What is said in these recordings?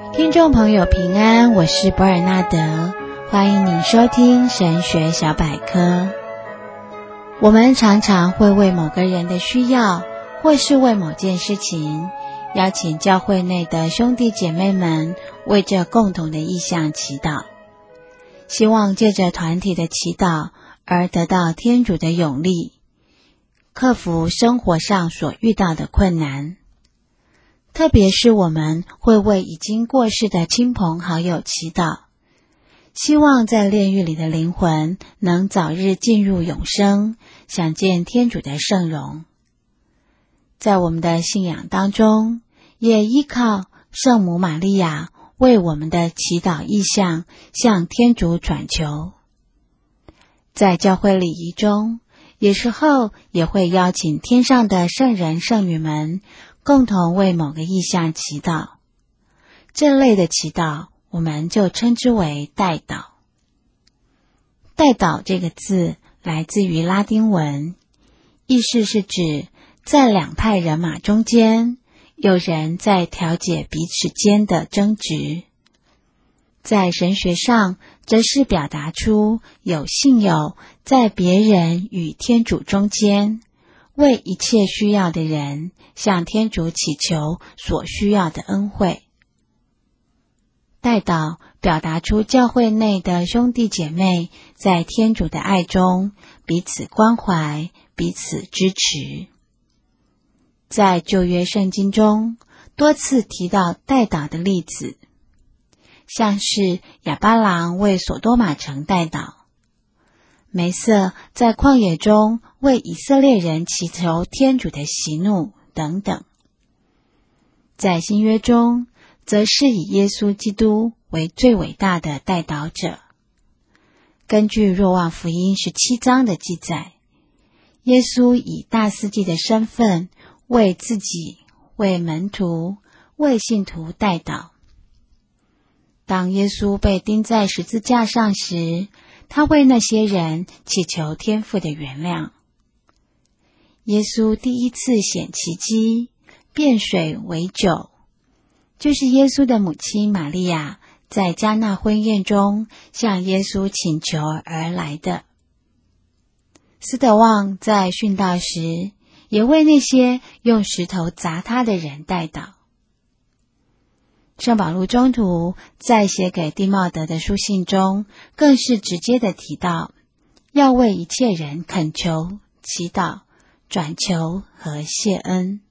听众朋友平安，我是博尔纳德，欢迎您收听神学小百科。我们常常会为某个人的需要，或是为某件事情，邀请教会内的兄弟姐妹们为这共同的意向祈祷，希望借着团体的祈祷而得到天主的勇力，克服生活上所遇到的困难。特别是我们会为已经过世的亲朋好友祈祷，希望在炼狱里的灵魂能早日进入永生，想见天主的圣容。在我们的信仰当中，也依靠圣母玛利亚为我们的祈祷意向向天主转求。在教会礼仪中，有时候也会邀请天上的圣人圣女们共同为某个意向祈祷，这类的祈祷我们就称之为代祷。代祷这个字来自于拉丁文，意思是指在两派人马中间，有人在调解彼此间的争执。在神学上，则是表达出有信友在别人与天主中间，为一切需要的人向天主祈求所需要的恩惠。代祷表达出教会内的兄弟姐妹在天主的爱中彼此关怀，彼此支持。在旧约圣经中多次提到代祷的例子，像是亚巴郎为所多玛城代祷，梅瑟在旷野中为以色列人祈求天主的息怒等等。在新约中，则是以耶稣基督为最伟大的代祷者。根据若望福音17章的记载，耶稣以大司祭的身份为自己、为门徒、为信徒代祷。当耶稣被钉在十字架上时，他为那些人祈求天父的原谅。耶稣第一次显奇迹，变水为酒，就是耶稣的母亲玛利亚在迦纳婚宴中向耶稣请求而来的。斯德旺在殉道时，也为那些用石头砸他的人代祷。圣保禄宗徒在写给弟茂德的书信中，更是直接的提到，要为一切人恳求、祈祷、转求和谢恩。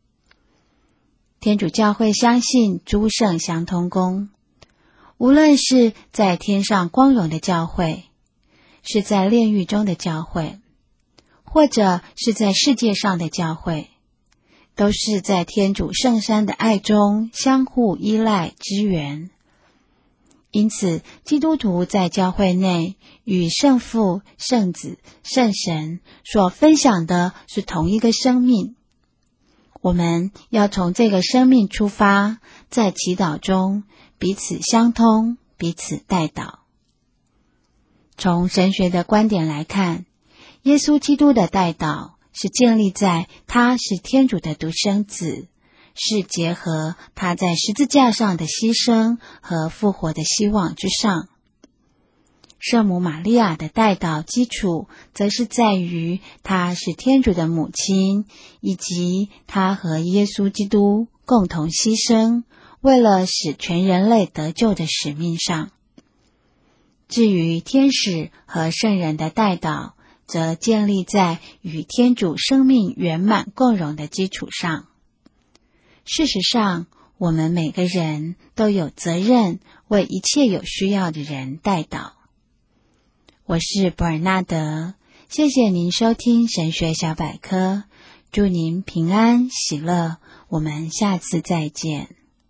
天主教会相信诸圣相通功，无论是在天上光荣的教会，是在炼狱中的教会，或者是在世界上的教会，都是在天主圣山的爱中相互依赖支援。因此，基督徒在教会内与圣父、圣子、圣神所分享的是同一个生命。我们要从这个生命出发，在祈祷中彼此相通，彼此代祷。从神学的观点来看，耶稣基督的代祷是建立在他是天主的独生子，是结合他在十字架上的牺牲和复活的希望之上。圣母玛利亚的代祷基础，则是在于她是天主的母亲，以及她和耶稣基督共同牺牲，为了使全人类得救的使命上。至于天使和圣人的代祷，则建立在与天主生命圆满共融的基础上。事实上，我们每个人都有责任为一切有需要的人代祷。我是博尔纳德，谢谢您收听神学小百科，祝您平安喜乐，我们下次再见。